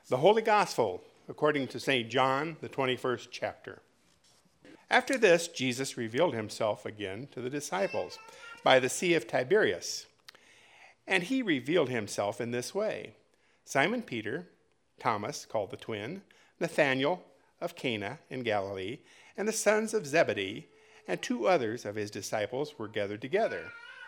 The Holy Gospel, according to St. John, the 21st chapter. After this, Jesus revealed himself again to the disciples by the Sea of Tiberias. And he revealed himself in this way. Simon Peter, Thomas, called the twin, Nathanael of Cana in Galilee, and the sons of Zebedee, and two others of his disciples were gathered together.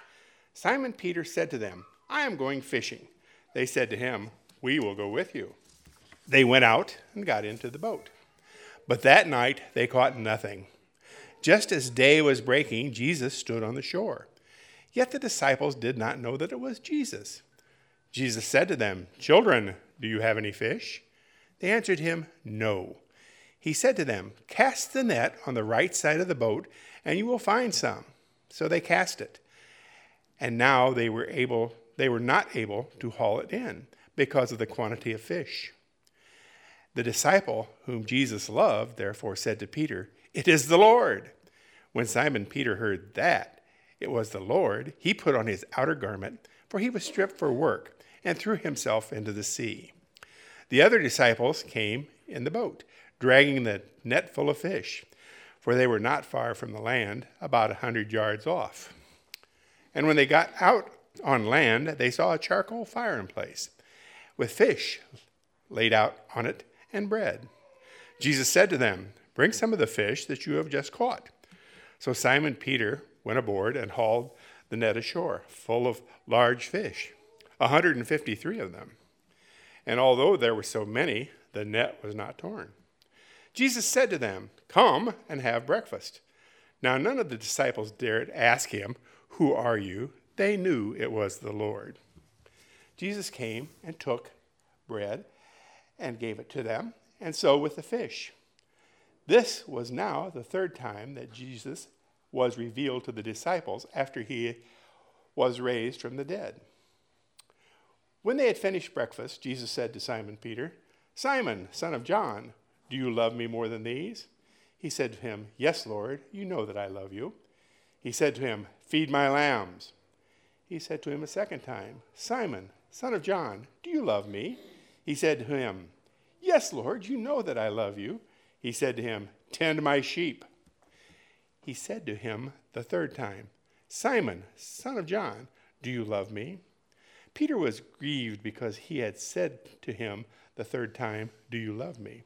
Simon Peter said to them, "I am going fishing." They said to him, "We will go with you." They went out and got into the boat. But that night they caught nothing. Just as day was breaking, Jesus stood on the shore. Yet the disciples did not know that it was Jesus. Jesus said to them, "Children, do you have any fish?" They answered him, "No." He said to them, "Cast the net on the right side of the boat, and you will find some." So they cast it. And now they were not able to haul it in because of the quantity of fish. The disciple whom Jesus loved therefore said to Peter, "It is the Lord." When Simon Peter heard that it was the Lord, he put on his outer garment, for he was stripped for work, and threw himself into the sea. The other disciples came in the boat, dragging the net full of fish, for they were not far from the land, about 100 yards off. And when they got out on land, they saw a charcoal fire in place, with fish laid out on it and bread. Jesus said to them, "Bring some of the fish that you have just caught." So Simon Peter went aboard and hauled the net ashore, full of large fish, 153 of them. And although there were so many, the net was not torn. Jesus said to them, "Come and have breakfast." Now none of the disciples dared ask him, "Who are you?" They knew it was the Lord. Jesus came and took bread and gave it to them, and so with the fish. This was now the third time that Jesus was revealed to the disciples after he was raised from the dead. When they had finished breakfast, Jesus said to Simon Peter, "Simon, son of John, do you love me more than these?" He said to him, "Yes, Lord, you know that I love you." He said to him, "Feed my lambs." He said to him a second time, "Simon, son of John, do you love me?" He said to him, "Yes, Lord, you know that I love you." He said to him, "Tend my sheep." He said to him the third time, "Simon, son of John, do you love me?" Peter was grieved because he had said to him the third time, "Do you love me?"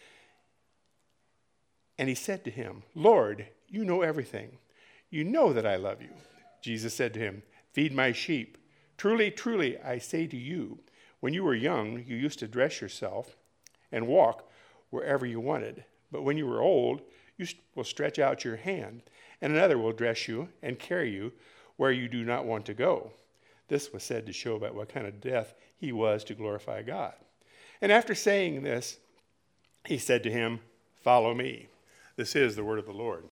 And he said to him, "Lord, you know everything. You know that I love you." Jesus said to him, "Feed my sheep. Truly, truly, I say to you, when you were young, you used to dress yourself and walk wherever you wanted. But when you are old, you will stretch out your hand, and another will dress you and carry you where you do not want to go." This was said to show about what kind of death he was to glorify God. And after saying this, he said to him, "Follow me." This is the word of the Lord.